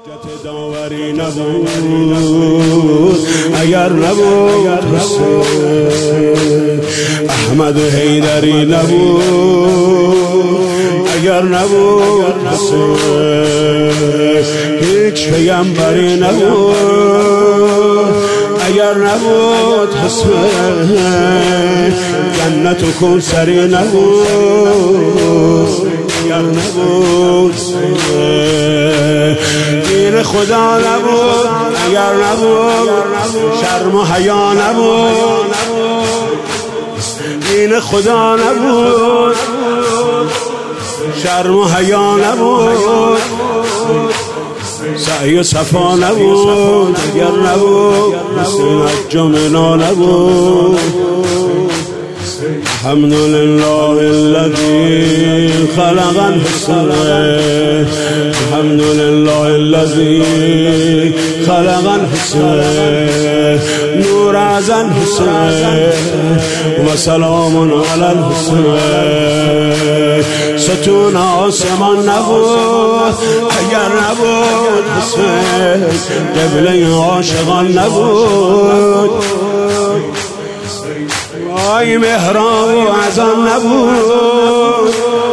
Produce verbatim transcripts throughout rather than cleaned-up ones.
حجت داوری نبود اگر نبود حسین، احمد حیدری نبود اگر نبود حسین، هیچ پیامبری نبود اگر نبود حسین، جنت و کوثری نبود اگر نبود حسین، دین خدا نبود اگر نبود، شرم و حیا نبود، دین خدا نبود، شرم و حیا نبود، سعی و صفا نبود اگر نبود حسین، حج و منا نبود. الحمد لله الذي خلق الحسين، الحمد لله الذي خلق الحسين، نور از الحسين وسلام على الحسين. ستون آسمان نبود اگر نبود حسین، قبله عاشقان نبود، وای محراب و اذان نبود،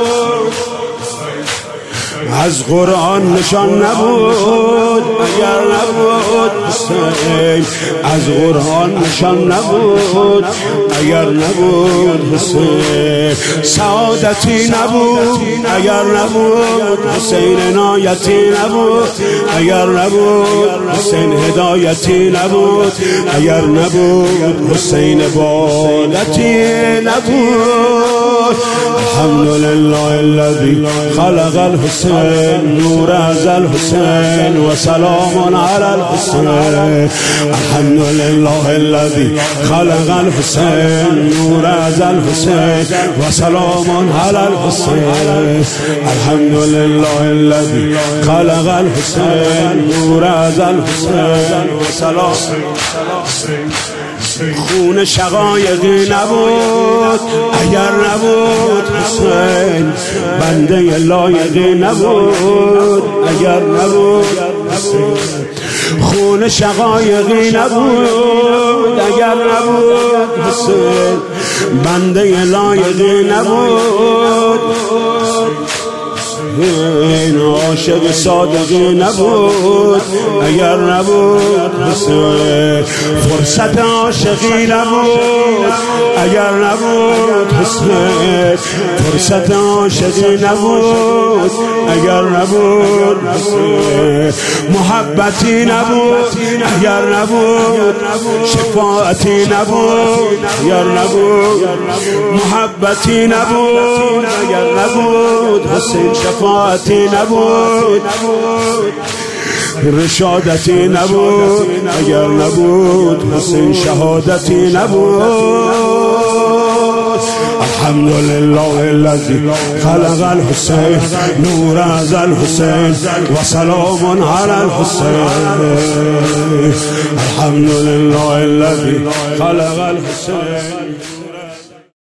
از قرآن نشان نبود اگر نبود حسین، از قرآن نشان نبود اگر نبود حسین، سعادتی نبود اگر نبود حسین، عنایتی نبود اگر نبود حسین، هدایتی نبود اگر نبود حسین، عبادتی نبود. الحمد لله الذي خلق الحسين، نور از الحسين وسلام على الحسين. الحمد لله الذي خلق الحسين، نور از الحسين وسلام على الحسين. الحمد لله الذي خلق الحسين، نور از الحسين وسلام. خون شقایقی نبود اگر نبود حسین، بنده لایقی نبود اگر نبود حسین، خون شقایقی نبود اگر نبود حسین، بنده لایقی نبود، این عاشق صادقی نبود اگر نبود حسین، فرصت عاشقی نبود اگر نبود حسین، فرصت عاشقی نبود اگر نبود حسین، محبتی نبود اگر نبود، شفاعتی نبود اگر نبود، محبتی نبود اگر نبود حسین، شفاعتی نبود، رشادتی نبود اگر نبود حسین، شهادتی نبود. الحمد لله الذي خلق الحسين، نور از الحسين وسلام على الحسين. الحمد لله الذي خلق الحسين.